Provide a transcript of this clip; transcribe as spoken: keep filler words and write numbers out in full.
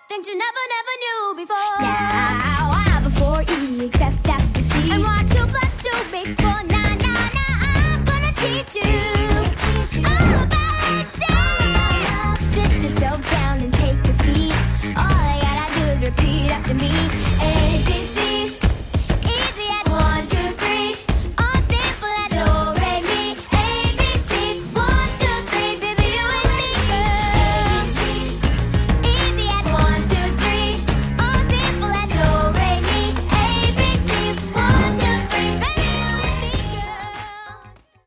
things you never, never knew before. Now I before E, except after C. And why two plus two makes four. Now, now, now I'm gonna teach you all about it. Sit yourself down and take a seat. All I gotta do is repeat after me.